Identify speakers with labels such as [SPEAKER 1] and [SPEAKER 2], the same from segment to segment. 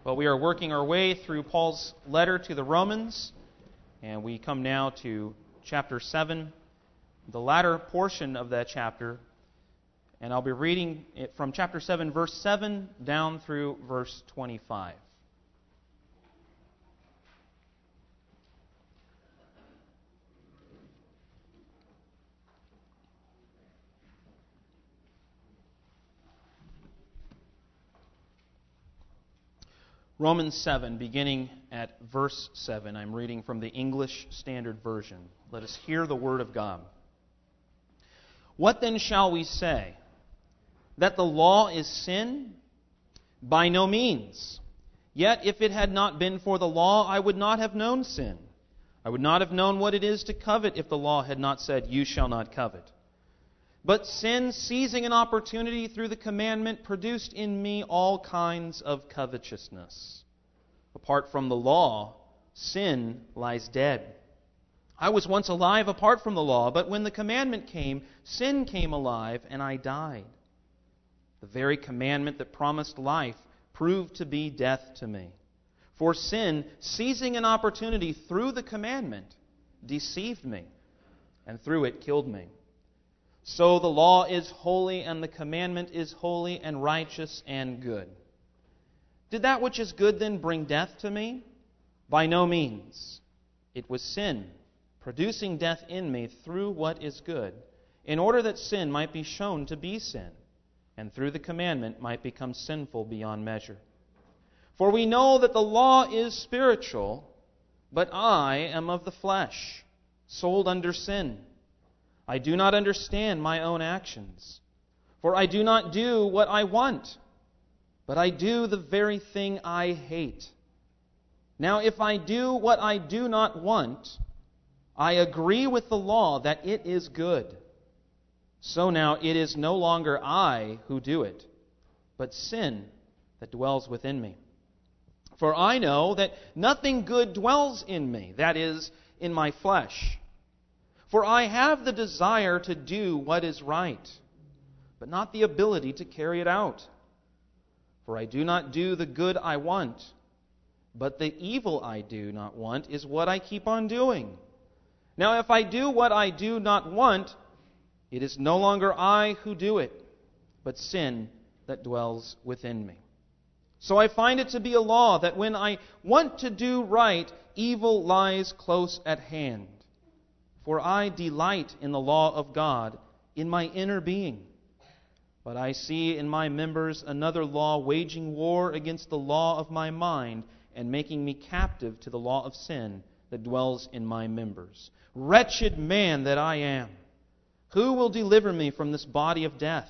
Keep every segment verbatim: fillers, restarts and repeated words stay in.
[SPEAKER 1] Well, we are working our way through Paul's letter to the Romans, and we come now to chapter seven, the latter portion of that chapter, and I'll be reading it from chapter seven, verse seven, down through verse twenty-five. Romans seven, beginning at verse seven. I'm reading from the English Standard Version. Let us hear the Word of God. What then shall we say? That the law is sin? By no means. Yet if it had not been for the law, I would not have known sin. I would not have known what it is to covet if the law had not said, "You shall not covet." But sin, seizing an opportunity through the commandment, produced in me all kinds of covetousness. Apart from the law, sin lies dead. I was once alive apart from the law, but when the commandment came, sin came alive, and I died. The very commandment that promised life proved to be death to me. For sin, seizing an opportunity through the commandment, deceived me, and through it killed me. So the law is holy, and the commandment is holy and righteous and good. Did that which is good then bring death to me? By no means. It was sin, producing death in me through what is good, in order that sin might be shown to be sin, and through the commandment might become sinful beyond measure. For we know that the law is spiritual, but I am of the flesh, sold under sin. I do not understand my own actions. For I do not do what I want, but I do the very thing I hate. Now if I do what I do not want, I agree with the law that it is good. So now it is no longer I who do it, but sin that dwells within me. For I know that nothing good dwells in me, that is, in my flesh. For I have the desire to do what is right, but not the ability to carry it out. For I do not do the good I want, but the evil I do not want is what I keep on doing. Now if I do what I do not want, it is no longer I who do it, but sin that dwells within me. So I find it to be a law that when I want to do right, evil lies close at hand. For I delight in the law of God in my inner being. But I see in my members another law waging war against the law of my mind and making me captive to the law of sin that dwells in my members. Wretched man that I am! Who will deliver me from this body of death?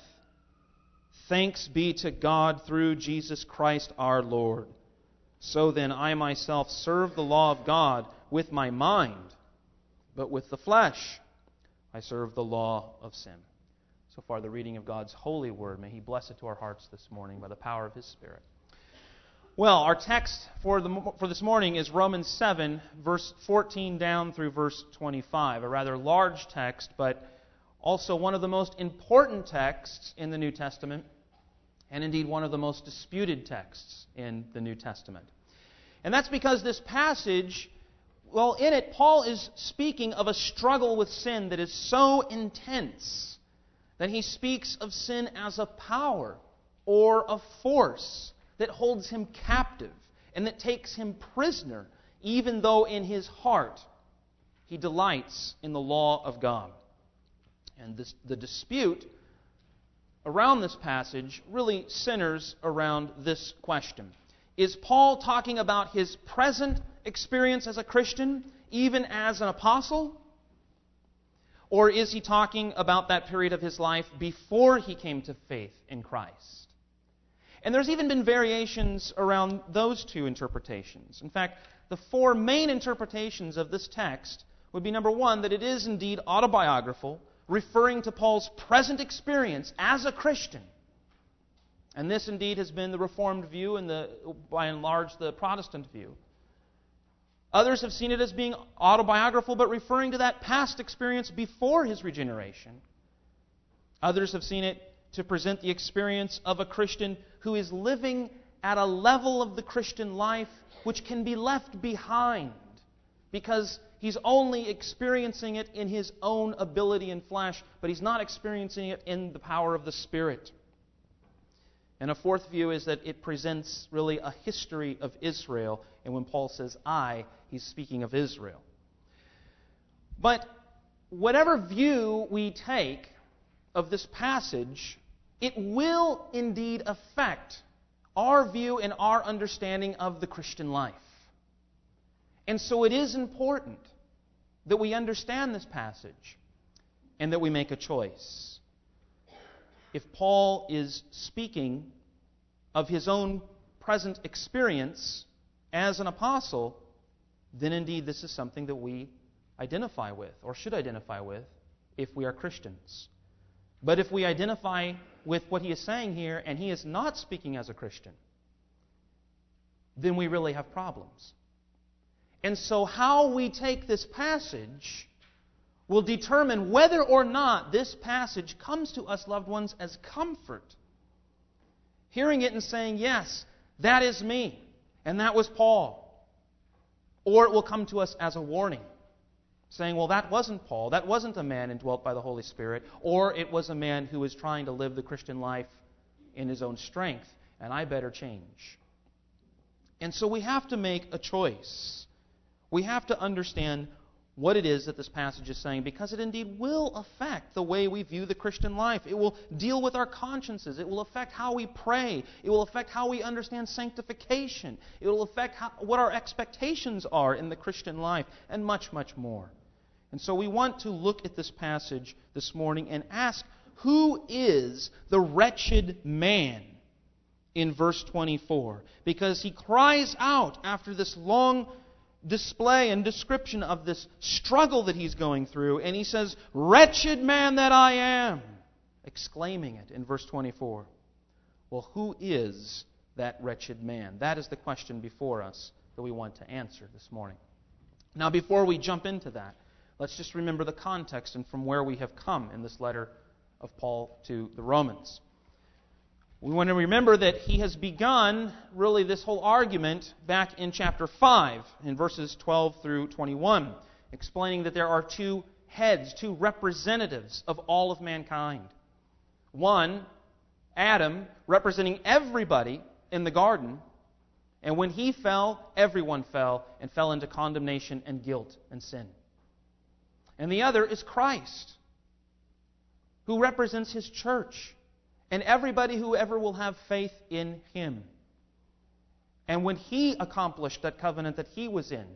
[SPEAKER 1] Thanks be to God through Jesus Christ our Lord. So then I myself serve the law of God with my mind, but with the flesh I serve the law of sin. So far, the reading of God's holy word. May He bless it to our hearts this morning by the power of His Spirit. Well, our text for the for this morning is Romans seven, verse fourteen down through verse twenty-five. A rather large text, but also one of the most important texts in the New Testament, and indeed one of the most disputed texts in the New Testament. And that's because this passage, well, in it, Paul is speaking of a struggle with sin that is so intense that he speaks of sin as a power or a force that holds him captive and that takes him prisoner, even though in his heart he delights in the law of God. And this, the dispute around this passage really centers around this question. Is Paul talking about his present experience as a Christian, even as an apostle? Or is he talking about that period of his life before he came to faith in Christ? And there's even been variations around those two interpretations. In fact, the four main interpretations of this text would be, number one, that it is indeed autobiographical, referring to Paul's present experience as a Christian. And this indeed has been the Reformed view and the, by and large, the Protestant view. Others have seen it as being autobiographical, but referring to that past experience before his regeneration. Others have seen it to present the experience of a Christian who is living at a level of the Christian life which can be left behind because he's only experiencing it in his own ability and flesh, but he's not experiencing it in the power of the Spirit. And a fourth view is that it presents really a history of Israel, and when Paul says I, he's speaking of Israel. But whatever view we take of this passage, it will indeed affect our view and our understanding of the Christian life. And so it is important that we understand this passage and that we make a choice. If Paul is speaking of his own present experience as an apostle, then indeed this is something that we identify with, or should identify with, if we are Christians. But if we identify with what he is saying here and he is not speaking as a Christian, then we really have problems. And so how we take this passage will determine whether or not this passage comes to us, loved ones, as comfort. Hearing it and saying, yes, that is me, and that was Paul. Or it will come to us as a warning, saying, well, that wasn't Paul, that wasn't a man indwelt by the Holy Spirit, or it was a man who was trying to live the Christian life in his own strength, and I better change. And so we have to make a choice. We have to understand what it is that this passage is saying, because it indeed will affect the way we view the Christian life. It will deal with our consciences. It will affect how we pray. It will affect how we understand sanctification. It will affect how, what our expectations are in the Christian life, and much, much more. And so we want to look at this passage this morning and ask, who is the wretched man in verse twenty-four? Because he cries out after this long display and description of this struggle that he's going through, and he says, wretched man that I am, exclaiming it in verse twenty-four. Well, who is that wretched man? That is the question before us that we want to answer this morning. Now, before we jump into that, let's just remember the context and from where we have come in this letter of Paul to the Romans. We want to remember that he has begun really this whole argument back in chapter five, in verses twelve through twenty-one, explaining that there are two heads, two representatives of all of mankind. One, Adam, representing everybody in the garden, and when he fell, everyone fell and fell into condemnation and guilt and sin. And the other is Christ, who represents his church and everybody who ever will have faith in him. And when he accomplished that covenant that he was in,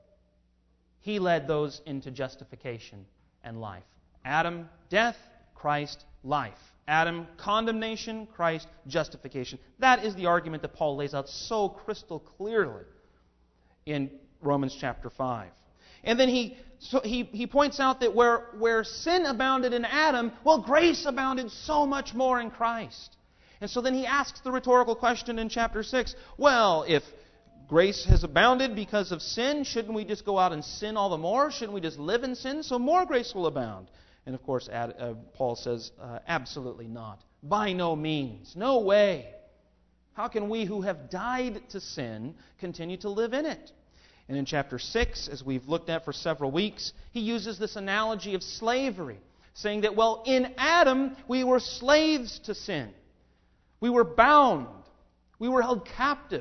[SPEAKER 1] he led those into justification and life. Adam, death; Christ, life. Adam, condemnation; Christ, justification. That is the argument that Paul lays out so crystal clearly in Romans chapter five. And then he so he, he points out that where, where sin abounded in Adam, well, grace abounded so much more in Christ. And so then he asks the rhetorical question in chapter six, well, if grace has abounded because of sin, shouldn't we just go out and sin all the more? Shouldn't we just live in sin so more grace will abound? And of course, uh, Paul says, uh, absolutely not. By no means. No way. How can we who have died to sin continue to live in it? And in chapter six, as we've looked at for several weeks, he uses this analogy of slavery, saying that, well, in Adam, we were slaves to sin. We were bound. We were held captive.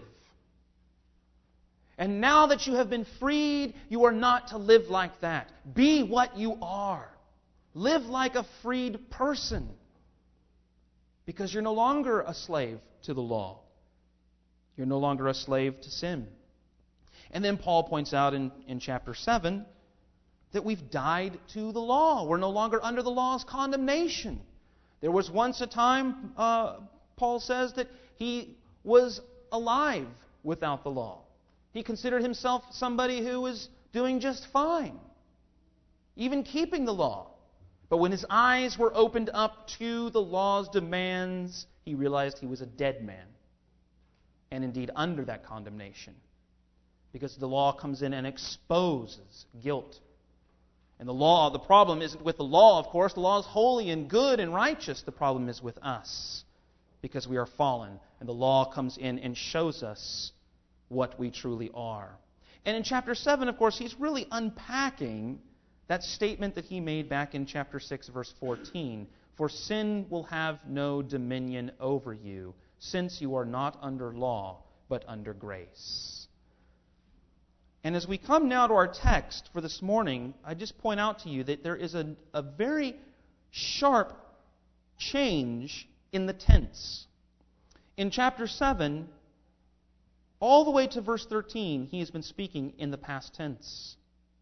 [SPEAKER 1] And now that you have been freed, you are not to live like that. Be what you are. Live like a freed person. Because you're no longer a slave to the law. You're no longer a slave to sin. And then Paul points out in, in chapter seven that we've died to the law. We're no longer under the law's condemnation. There was once a time, uh, Paul says, that he was alive without the law. He considered himself somebody who was doing just fine, even keeping the law. But when his eyes were opened up to the law's demands, he realized he was a dead man, and indeed under that condemnation. Because the law comes in and exposes guilt. And the law, the problem isn't with the law, of course. The law is holy and good and righteous. The problem is with us. because we are fallen, and the law comes in and shows us what we truly are. And in chapter seven, of course, he's really unpacking that statement that he made back in chapter six, verse fourteen. For sin will have no dominion over you, since you are not under law, but under grace. And as we come now to our text for this morning, I just point out to you that there is a, a very sharp change in the tense. In chapter seven, all the way to verse thirteen, he has been speaking in the past tense.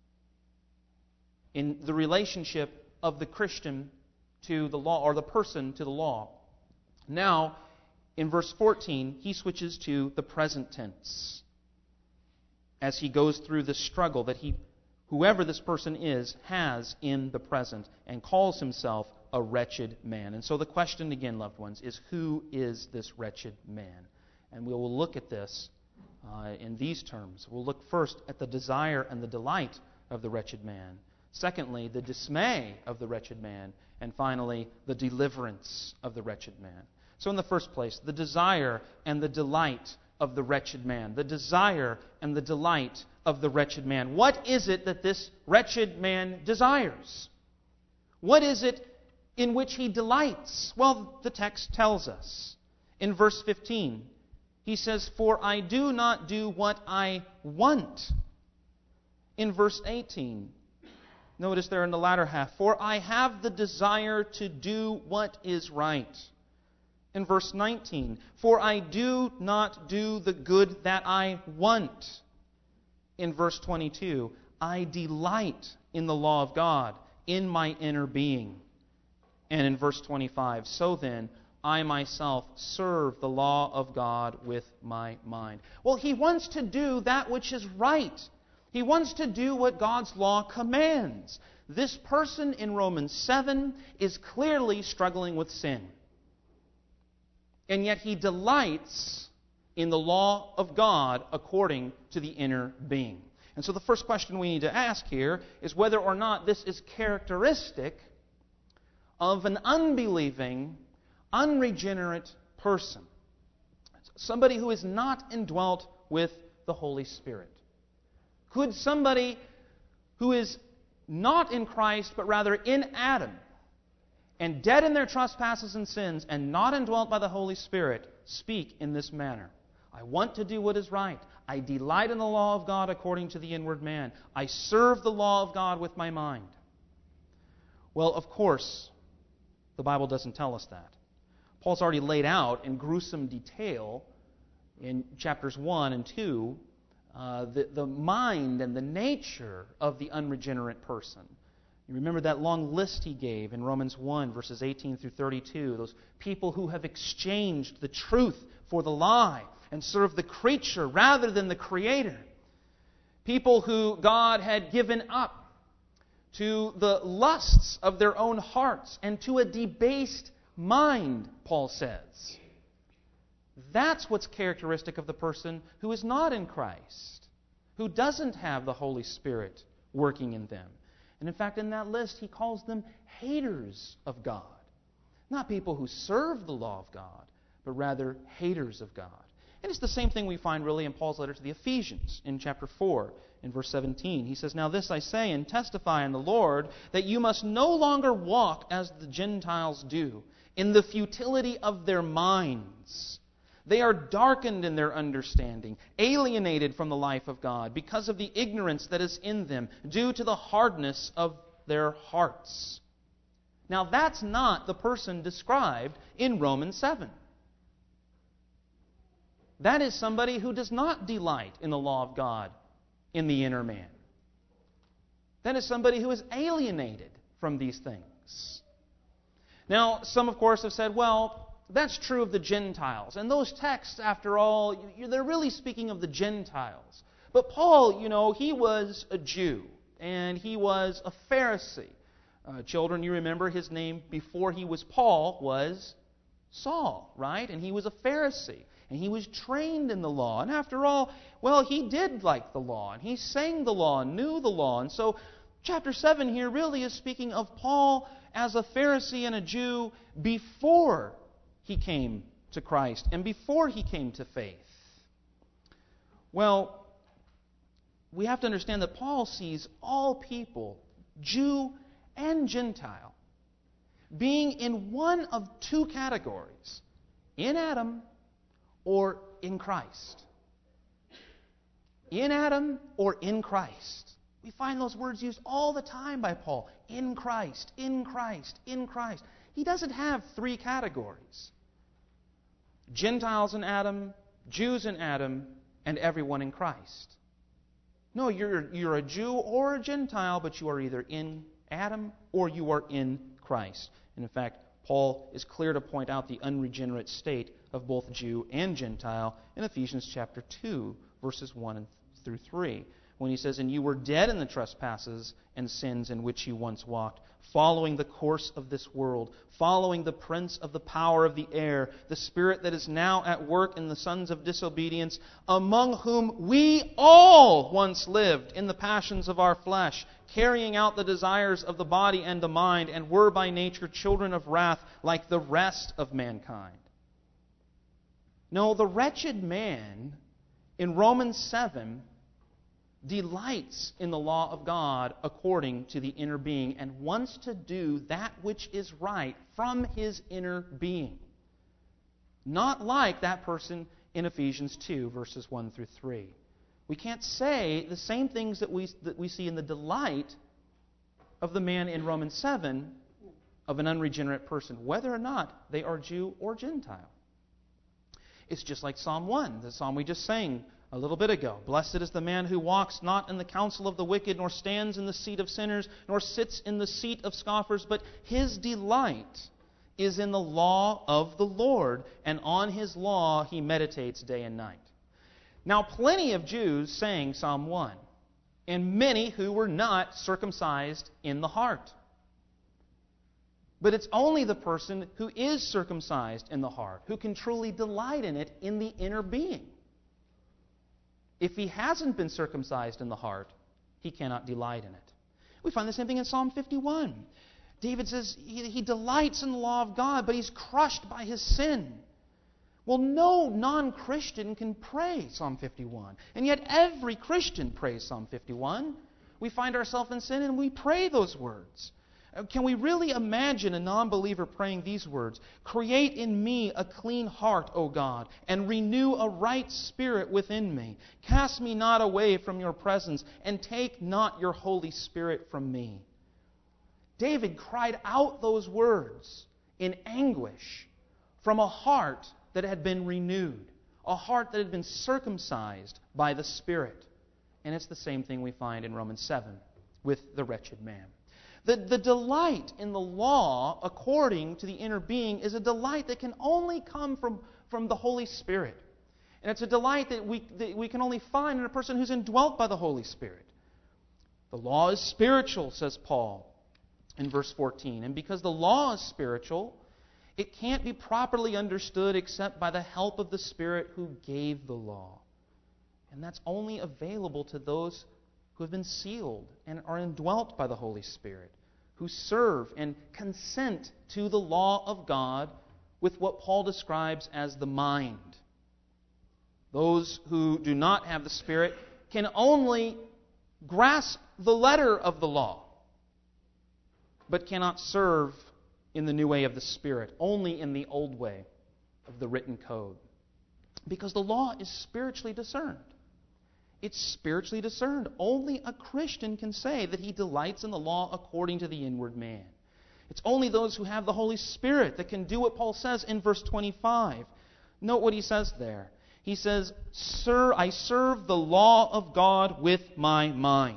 [SPEAKER 1] In the relationship of the Christian to the law, or the person to the law. Now, in verse fourteen, he switches to the present tense as he goes through the struggle that he, whoever this person is, has in the present, and calls himself a wretched man. And so the question again, loved ones, is who is this wretched man? And we will look at this uh, in these terms. We'll look first at the desire and the delight of the wretched man. Secondly, the dismay of the wretched man. And finally, the deliverance of the wretched man. So in the first place, the desire and the delight of the wretched man. The desire and the delight of the wretched man. What is it that this wretched man desires? What is it in which he delights? Well, the text tells us. In verse fifteen, he says, "For I do not do what I want." In verse eighteen, notice there in the latter half, "For I have the desire to do what is right." In verse nineteen, "For I do not do the good that I want." In verse twenty-two, "I delight in the law of God in my inner being." And in verse twenty-five, "So then, I myself serve the law of God with my mind." Well, he wants to do that which is right. He wants to do what God's law commands. This person in Romans seven is clearly struggling with sin. And yet he delights in the law of God according to the inner being. And so the first question we need to ask here is whether or not this is characteristic of an unbelieving, unregenerate person. Somebody who is not indwelt with the Holy Spirit. Could somebody who is not in Christ, but rather in Adam, and dead in their trespasses and sins, and not indwelt by the Holy Spirit, speak in this manner? I want to do what is right. I delight in the law of God according to the inward man. I serve the law of God with my mind. Well, of course, the Bible doesn't tell us that. Paul's already laid out in gruesome detail in chapters one and two uh, the, the mind and the nature of the unregenerate person. You remember that long list he gave in Romans one, verses eighteen through thirty-two. Those people who have exchanged the truth for the lie and serve the creature rather than the Creator. People who God had given up to the lusts of their own hearts and to a debased mind, Paul says. That's what's characteristic of the person who is not in Christ, who doesn't have the Holy Spirit working in them. And in fact, in that list, he calls them haters of God. Not people who serve the law of God, but rather haters of God. And it's the same thing we find really in Paul's letter to the Ephesians in chapter four, in verse seventeen. He says, "Now this I say and testify in the Lord, that you must no longer walk as the Gentiles do, in the futility of their minds. They are darkened in their understanding, alienated from the life of God, because of the ignorance that is in them, due to the hardness of their hearts." Now that's not the person described in Romans seven. That is somebody who does not delight in the law of God in the inner man. That is somebody who is alienated from these things. Now, some, of course, have said, well, that's true of the Gentiles. And those texts, after all, they're really speaking of the Gentiles. But Paul, you know, he was a Jew, and he was a Pharisee. Uh, children, you remember his name before he was Paul was Saul, right? And he was a Pharisee. And he was trained in the law. And after all, well, he did like the law. And he sang the law and knew the law. And so chapter seven here really is speaking of Paul as a Pharisee and a Jew before he came to Christ and before he came to faith? Well, we have to understand that Paul sees all people, Jew and Gentile, being in one of two categories, in Adam or in Christ. In Adam or in Christ. We find those words used all the time by Paul. In Christ, in Christ, in Christ. He doesn't have three categories. Gentiles in Adam, Jews in Adam, and everyone in Christ. No, you're, you're a Jew or a Gentile, but you are either in Adam or you are in Christ. And in fact, Paul is clear to point out the unregenerate state of both Jew and Gentile in Ephesians chapter two, verses one through three, when he says, "And you were dead in the trespasses and sins in which you once walked, following the course of this world, following the prince of the power of the air, the spirit that is now at work in the sons of disobedience, among whom we all once lived in the passions of our flesh, carrying out the desires of the body and the mind, and were by nature children of wrath like the rest of mankind." No, the wretched man in Romans seven delights in the law of God according to the inner being and wants to do that which is right from his inner being. Not like that person in Ephesians two, verses one through three. We can't say the same things that we, that we see in the delight of the man in Romans seven of an unregenerate person, whether or not they are Jew or Gentile. It's just like Psalm one, the psalm we just sang a little bit ago. "Blessed is the man who walks not in the counsel of the wicked, nor stands in the seat of sinners, nor sits in the seat of scoffers, but his delight is in the law of the Lord, and on his law he meditates day and night." Now, plenty of Jews sang Psalm one, and many who were not circumcised in the heart. But it's only the person who is circumcised in the heart who can truly delight in it in the inner being. If he hasn't been circumcised in the heart, he cannot delight in it. We find the same thing in Psalm fifty-one. David says he, he delights in the law of God, but he's crushed by his sin. Well, no non-Christian can pray Psalm fifty-one. And yet every Christian prays Psalm fifty-one. We find ourselves in sin and we pray those words. Can we really imagine a non-believer praying these words? "Create in me a clean heart, O God, and renew a right spirit within me. Cast me not away from your presence, and take not your Holy Spirit from me." David cried out those words in anguish from a heart that had been renewed, a heart that had been circumcised by the Spirit. And it's the same thing we find in Romans seven with the wretched man. The, the delight in the law, according to the inner being, is a delight that can only come from, from the Holy Spirit. And it's a delight that we, that we can only find in a person who's indwelt by the Holy Spirit. The law is spiritual, says Paul in verse fourteen. And because the law is spiritual, it can't be properly understood except by the help of the Spirit who gave the law. And that's only available to those who have been sealed and are indwelt by the Holy Spirit, who serve and consent to the law of God with what Paul describes as the mind. Those who do not have the Spirit can only grasp the letter of the law, but cannot serve in the new way of the Spirit, only in the old way of the written code. Because the law is spiritually discerned. It's spiritually discerned. Only a Christian can say that he delights in the law according to the inward man. It's only those who have the Holy Spirit that can do what Paul says in verse twenty-five. Note what he says there. He says, "Sir, I serve the law of God with my mind."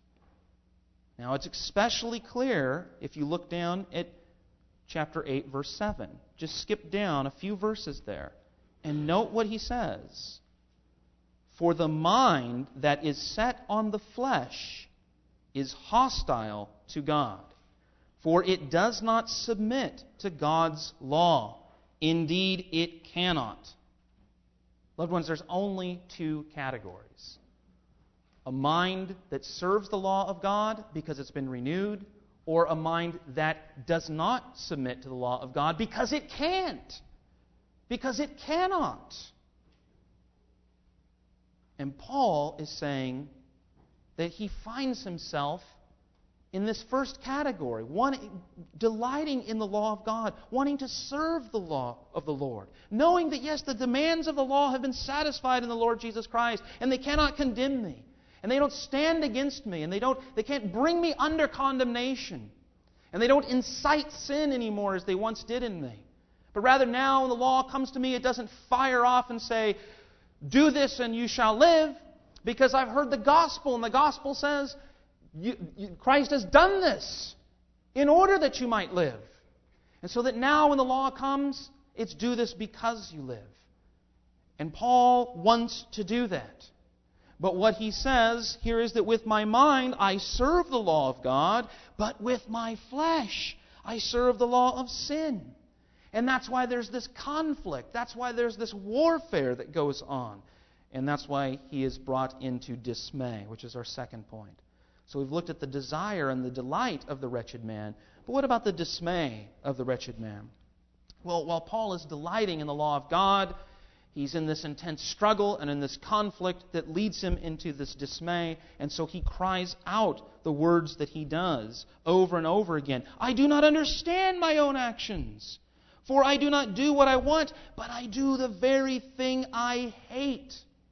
[SPEAKER 1] Now it's especially clear if you look down at chapter eight, verse seven. Just skip down a few verses there. And note what he says. "For the mind that is set on the flesh is hostile to God, for it does not submit to God's law. Indeed, it cannot." Loved ones, there's only two categories. A mind that serves the law of God because it's been renewed, or a mind that does not submit to the law of God because it can't. because it cannot. And Paul is saying that he finds himself in this first category, one, delighting in the law of God, wanting to serve the law of the Lord, knowing that, yes, the demands of the law have been satisfied in the Lord Jesus Christ, and they cannot condemn me, and they don't stand against me, and they don't, they can't bring me under condemnation, and they don't incite sin anymore as they once did in me. But rather now when the law comes to me, it doesn't fire off and say, do this and you shall live, because I've heard the gospel, and the gospel says, You, you, Christ has done this in order that you might live. And so that now when the law comes, it's do this because you live. And Paul wants to do that. But what he says here is that with my mind I serve the law of God, but with my flesh I serve the law of sin. And that's why there's this conflict. That's why there's this warfare that goes on. And that's why he is brought into dismay, which is our second point. So we've looked at the desire and the delight of the wretched man. But what about the dismay of the wretched man? Well, while Paul is delighting in the law of God, he's in this intense struggle and in this conflict that leads him into this dismay. And so he cries out the words that he does over and over again. I do not understand my own actions, for I do not do what I want, but I do the very thing I hate.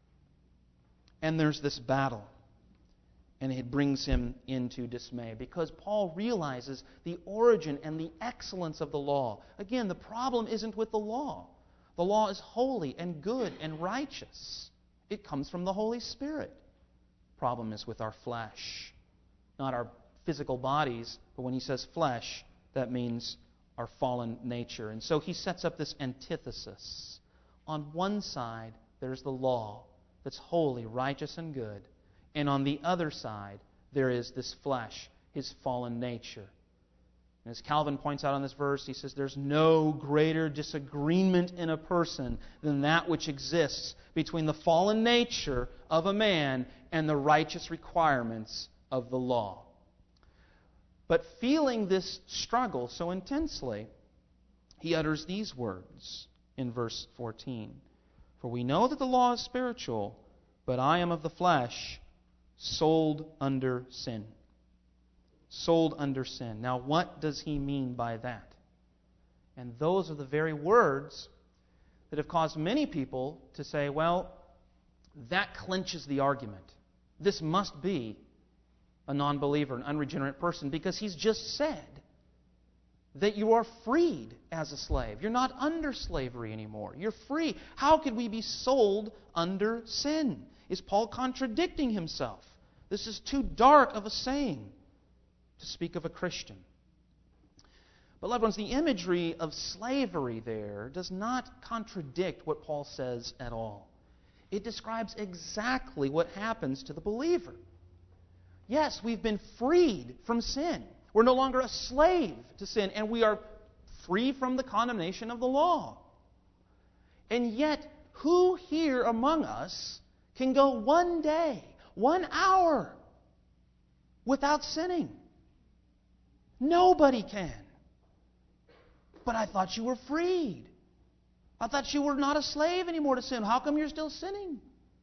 [SPEAKER 1] And there's this battle. And it brings him into dismay because Paul realizes the origin and the excellence of the law. Again, the problem isn't with the law. The law is holy and good and righteous. It comes from the Holy Spirit. The problem is with our flesh. Not our physical bodies, but when he says flesh, that means our fallen nature. And so he sets up this antithesis. On one side, there's the law that's holy, righteous, and good. And on the other side, there is this flesh, his fallen nature. And as Calvin points out on this verse, he says, there's no greater disagreement in a person than that which exists between the fallen nature of a man and the righteous requirements of the law. But feeling this struggle so intensely, he utters these words in verse fourteen. For we know that the law is spiritual, but I am of the flesh, sold under sin. Sold under sin. Now, what does he mean by that? And those are the very words that have caused many people to say, well, that clinches the argument. This must be a non-believer, an unregenerate person, because he's just said that you are freed as a slave. You're not under slavery anymore. You're free. How could we be sold under sin? Is Paul contradicting himself? This is too dark of a saying to speak of a Christian. But, loved ones, the imagery of slavery there does not contradict what Paul says at all. It describes exactly what happens to the believer. Yes, we've been freed from sin. We're no longer a slave to sin, and we are free from the condemnation of the law. And yet, who here among us can go one day, one hour, without sinning? Nobody can. But I thought you were freed. I thought you were not a slave anymore to sin. How come you're still sinning?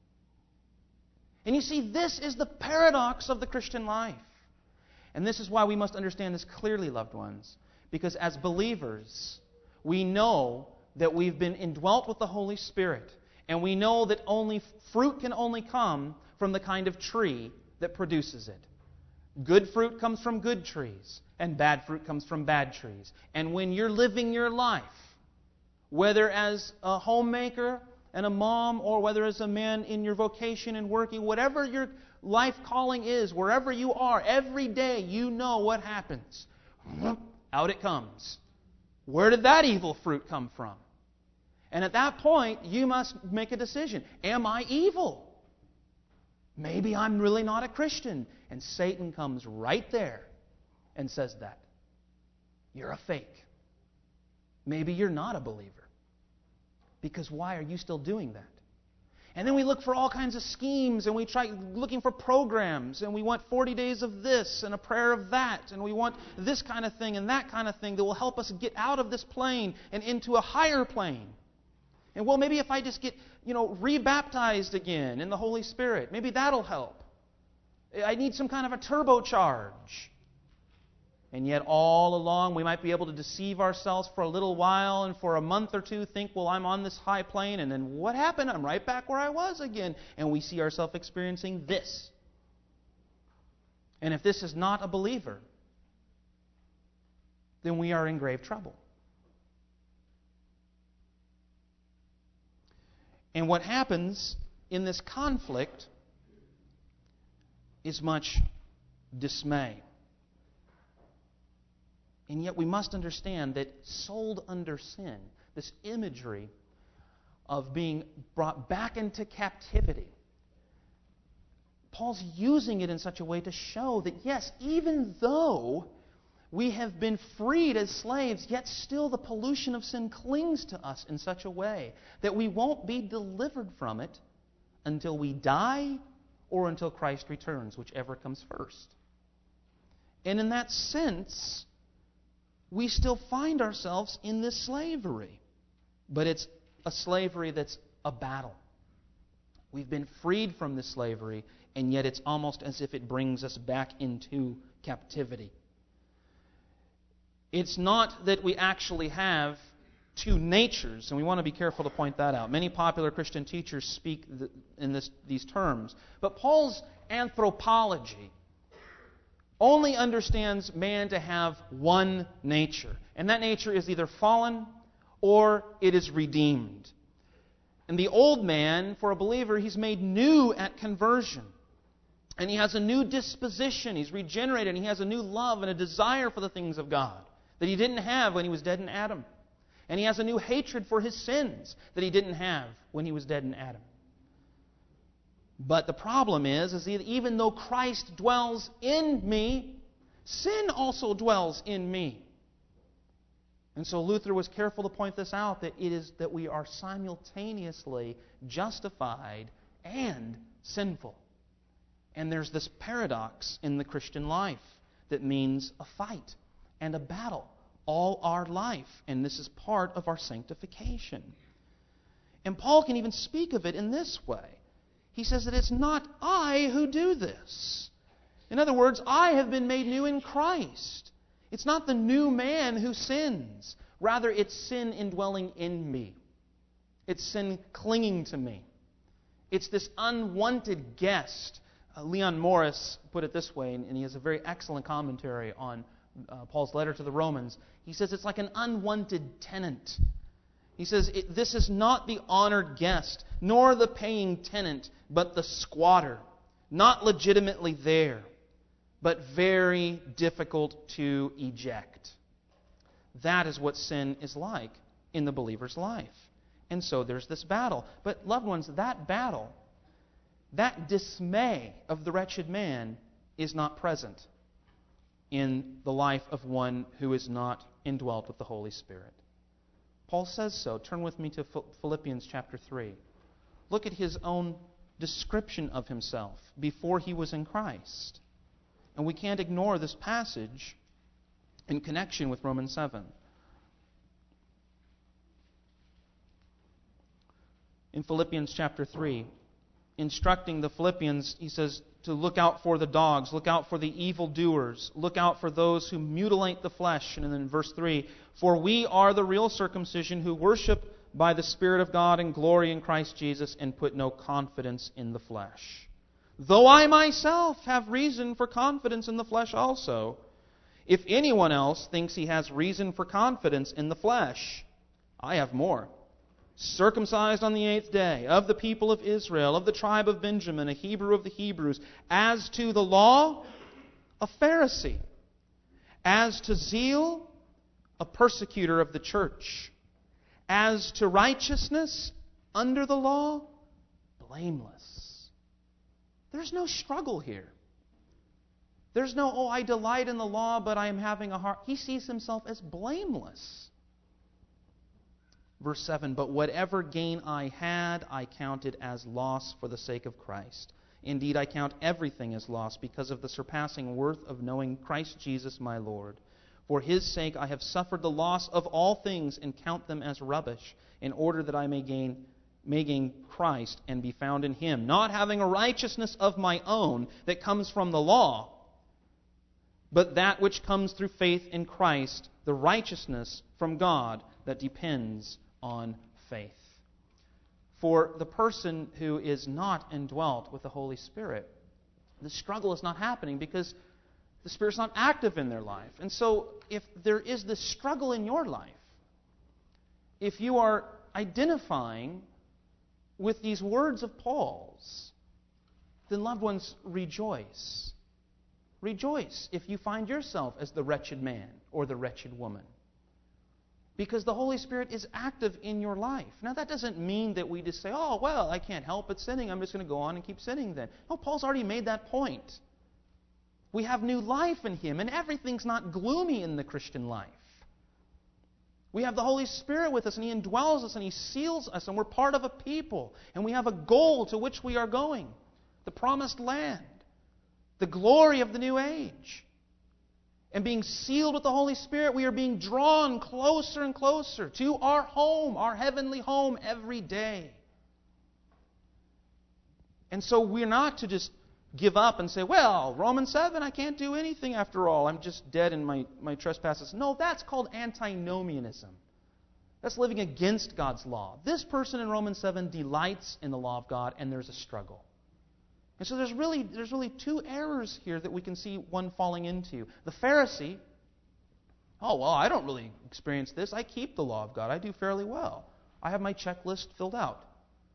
[SPEAKER 1] And you see, this is the paradox of the Christian life. And this is why we must understand this clearly, loved ones. Because as believers, we know that we've been indwelt with the Holy Spirit. And we know that only fruit can only come from the kind of tree that produces it. Good fruit comes from good trees, and bad fruit comes from bad trees. And when you're living your life, whether as a homemaker and a mom, or whether as a man in your vocation and working, whatever your life calling is, wherever you are, every day you know what happens. Out it comes. Where did that evil fruit come from? And at that point, you must make a decision. Am I evil? Maybe I'm really not a Christian. And Satan comes right there and says that. You're a fake. Maybe you're not a believer. Because why are you still doing that? And then we look for all kinds of schemes, and we try looking for programs, and we want forty days of this and a prayer of that, and we want this kind of thing and that kind of thing that will help us get out of this plane and into a higher plane. And well, maybe if I just get, you know, rebaptized again in the Holy Spirit, maybe that'll help. I need some kind of a turbocharge. And yet all along we might be able to deceive ourselves for a little while and for a month or two think, well, I'm on this high plane, and then what happened? I'm right back where I was again. And we see ourselves experiencing this. And if this is not a believer, then we are in grave trouble. And what happens in this conflict is much dismay. And yet we must understand that sold under sin, this imagery of being brought back into captivity, Paul's using it in such a way to show that, yes, even though we have been freed as slaves, yet still the pollution of sin clings to us in such a way that we won't be delivered from it until we die or until Christ returns, whichever comes first. And in that sense, we still find ourselves in this slavery. But it's a slavery that's a battle. We've been freed from this slavery, and yet it's almost as if it brings us back into captivity. It's not that we actually have two natures, and we want to be careful to point that out. Many popular Christian teachers speak in this, these terms. But Paul's anthropology only understands man to have one nature. And that nature is either fallen or it is redeemed. And the old man, for a believer, he's made new at conversion. And he has a new disposition. He's regenerated. And he has a new love and a desire for the things of God that he didn't have when he was dead in Adam. And he has a new hatred for his sins that he didn't have when he was dead in Adam. But the problem is, is that even though Christ dwells in me, sin also dwells in me. And so Luther was careful to point this out, that it is that we are simultaneously justified and sinful. And there's this paradox in the Christian life that means a fight and a battle all our life. And this is part of our sanctification. And Paul can even speak of it in this way. He says that it's not I who do this. In other words, I have been made new in Christ. It's not the new man who sins. Rather, it's sin indwelling in me. It's sin clinging to me. It's this unwanted guest. Uh, Leon Morris put it this way, and, and he has a very excellent commentary on uh, Paul's letter to the Romans. He says it's like an unwanted tenant. He says, it, this is not the honored guest, nor the paying tenant, but the squatter, not legitimately there, but very difficult to eject. That is what sin is like in the believer's life. And so there's this battle. But loved ones, that battle, that dismay of the wretched man is not present in the life of one who is not indwelt with the Holy Spirit. Paul says so. Turn with me to Philippians chapter three. Look at his own description of himself before he was in Christ. And we can't ignore this passage in connection with Romans seven. In Philippians chapter three, instructing the Philippians, he says to look out for the dogs, look out for the evildoers, look out for those who mutilate the flesh. And then in verse three, for we are the real circumcision who worship by the Spirit of God and glory in Christ Jesus and put no confidence in the flesh. Though I myself have reason for confidence in the flesh also, if anyone else thinks he has reason for confidence in the flesh, I have more. Circumcised on the eighth day, of the people of Israel, of the tribe of Benjamin, a Hebrew of the Hebrews, as to the law, a Pharisee, as to zeal, a persecutor of the church, as to righteousness under the law, blameless. There's no struggle here. There's no, oh, I delight in the law, but I am having a hard... He sees himself as blameless. Verse seven, but whatever gain I had, I counted as loss for the sake of Christ. Indeed, I count everything as loss because of the surpassing worth of knowing Christ Jesus my Lord, For His sake I have suffered the loss of all things and count them as rubbish, in order that I may gain may gain Christ and be found in Him, not having a righteousness of my own that comes from the law, but that which comes through faith in Christ, the righteousness from God that depends on faith. For the person who is not indwelt with the Holy Spirit, the struggle is not happening because the Spirit's not active in their life. And so if there is this struggle in your life, if you are identifying with these words of Paul's, then loved ones, rejoice. Rejoice if you find yourself as the wretched man or the wretched woman. Because the Holy Spirit is active in your life. Now that doesn't mean that we just say, oh, well, I can't help but sinning. I'm just going to go on and keep sinning then. No, Paul's already made that point. We have new life in Him, and everything's not gloomy in the Christian life. We have the Holy Spirit with us, and He indwells us, and He seals us, and we're part of a people. And we have a goal to which we are going. The promised land. The glory of the new age. And being sealed with the Holy Spirit, we are being drawn closer and closer to our home, our heavenly home, every day. And so we're not to just give up and say, well, Romans seven, I can't do anything after all. I'm just dead in my, my trespasses. No, that's called antinomianism. That's living against God's law. This person in Romans seven delights in the law of God, and there's a struggle. And so there's really, there's really two errors here that we can see one falling into. The Pharisee, oh, well, I don't really experience this. I keep the law of God. I do fairly well. I have my checklist filled out.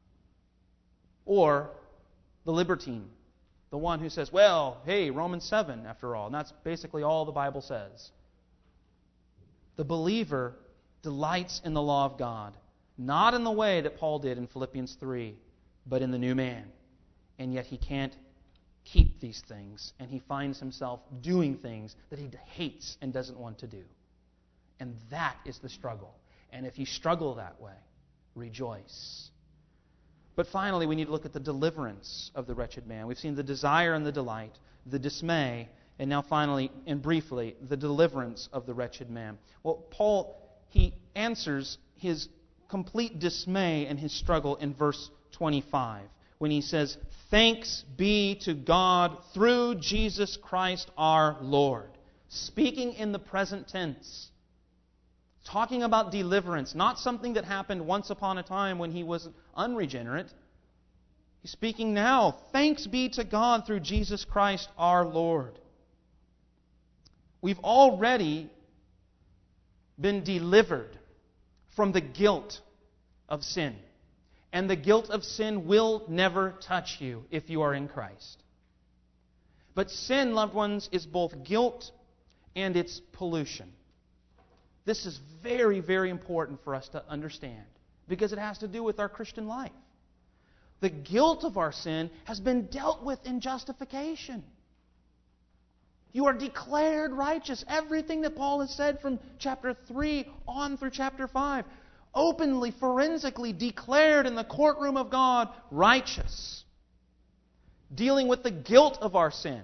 [SPEAKER 1] Or the libertine, the one who says, well, hey, Romans seven, after all. And that's basically all the Bible says. The believer delights in the law of God, not in the way that Paul did in Philippians three, but in the new man. And yet he can't keep these things, and he finds himself doing things that he hates and doesn't want to do. And that is the struggle. And if you struggle that way, rejoice. But finally, we need to look at the deliverance of the wretched man. We've seen the desire and the delight, the dismay, and now finally and briefly, the deliverance of the wretched man. Well, Paul, he answers his complete dismay and his struggle in verse twenty-five when he says, "Thanks be to God through Jesus Christ our Lord." Speaking in the present tense. Talking about deliverance, not something that happened once upon a time when he was unregenerate. He's speaking now. Thanks be to God through Jesus Christ our Lord. We've already been delivered from the guilt of sin. And the guilt of sin will never touch you if you are in Christ. But sin, loved ones, is both guilt and it's pollution. This is very, very important for us to understand because it has to do with our Christian life. The guilt of our sin has been dealt with in justification. You are declared righteous. Everything that Paul has said from chapter three on through chapter five, openly, forensically declared in the courtroom of God righteous. Dealing with the guilt of our sin.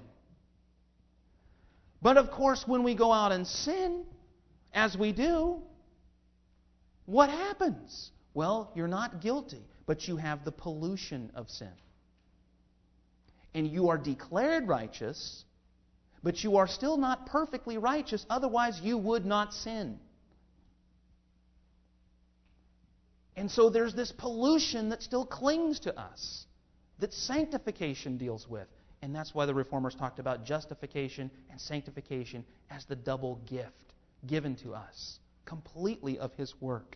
[SPEAKER 1] But of course, when we go out and sin, as we do, what happens? Well, you're not guilty, but you have the pollution of sin. And you are declared righteous, but you are still not perfectly righteous, otherwise you would not sin. And so there's this pollution that still clings to us, that sanctification deals with. And that's why the Reformers talked about justification and sanctification as the double gift given to us, completely of His work.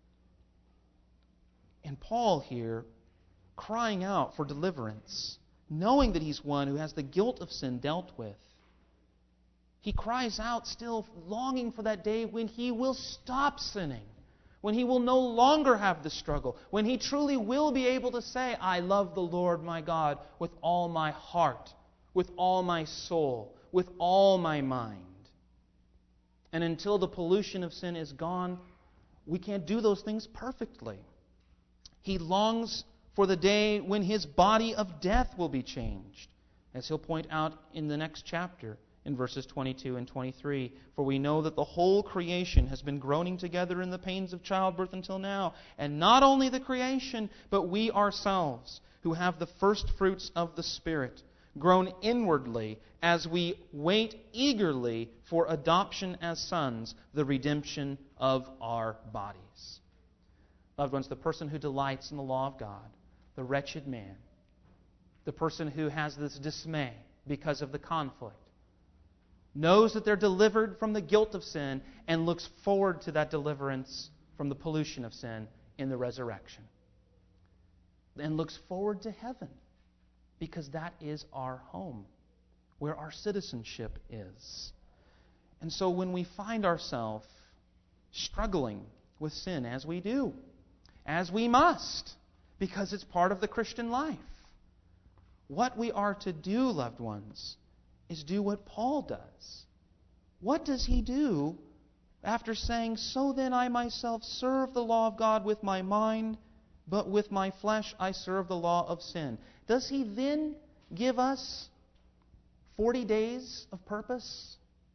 [SPEAKER 1] And Paul here, crying out for deliverance, knowing that he's one who has the guilt of sin dealt with, he cries out still longing for that day when he will stop sinning, when he will no longer have the struggle, when he truly will be able to say, I love the Lord my God with all my heart, with all my soul, with all my mind. And until the pollution of sin is gone, we can't do those things perfectly. He longs for the day when his body of death will be changed, as he'll point out in the next chapter, in verses twenty-two and twenty-three. For we know that the whole creation has been groaning together in the pains of childbirth until now. And not only the creation, but we ourselves, who have the first fruits of the Spirit, groan inwardly as we wait eagerly for adoption as sons, the redemption of our bodies. Loved ones, the person who delights in the law of God, the wretched man, the person who has this dismay because of the conflict, knows that they're delivered from the guilt of sin and looks forward to that deliverance from the pollution of sin in the resurrection. And looks forward to heaven, because that is our home, where our citizenship is. And so when we find ourselves struggling with sin, as we do, as we must, because it's part of the Christian life, what we are to do, loved ones, is do what Paul does. What does he do after saying, "So then I myself serve the law of God with my mind, but with my flesh I serve the law of sin"? Does he then give us forty days of purpose?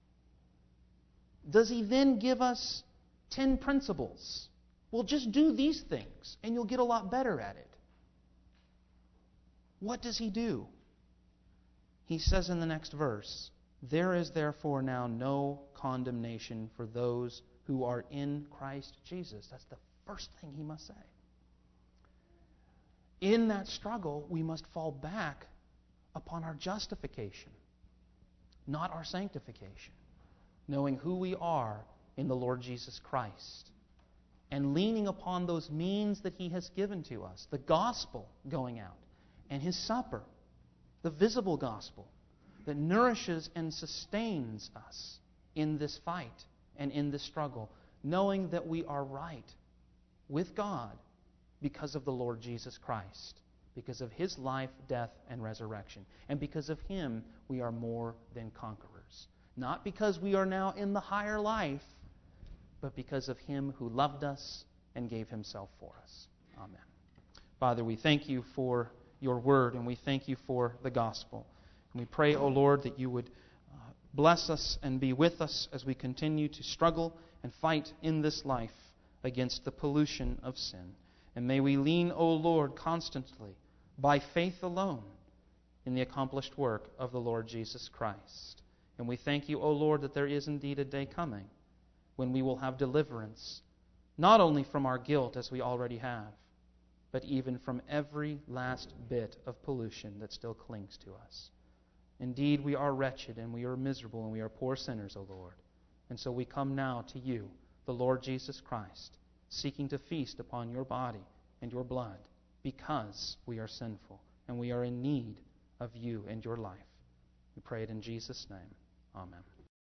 [SPEAKER 1] Does he then give us ten principles? Well, just do these things and you'll get a lot better at it. What does he do? He says in the next verse, "There is therefore now no condemnation for those who are in Christ Jesus." That's the first thing he must say. In that struggle, we must fall back upon our justification, not our sanctification, knowing who we are in the Lord Jesus Christ, and leaning upon those means that he has given to us, the gospel going out, and his supper, the visible gospel that nourishes and sustains us in this fight and in this struggle, knowing that we are right with God because of the Lord Jesus Christ, because of his life, death, and resurrection. And because of him, we are more than conquerors. Not because we are now in the higher life, but because of him who loved us and gave himself for us. Amen. Father, we thank you for your word, and we thank you for the gospel. And we pray, O Lord, that you would uh, bless us and be with us as we continue to struggle and fight in this life against the pollution of sin. And may we lean, O Lord, constantly, by faith alone, in the accomplished work of the Lord Jesus Christ. And we thank you, O Lord, that there is indeed a day coming when we will have deliverance, not only from our guilt, as we already have, but even from every last bit of pollution that still clings to us. Indeed, we are wretched, and we are miserable, and we are poor sinners, O Lord. And so we come now to you, the Lord Jesus Christ, seeking to feast upon your body and your blood, because we are sinful, and we are in need of you and your life. We pray it in Jesus' name. Amen.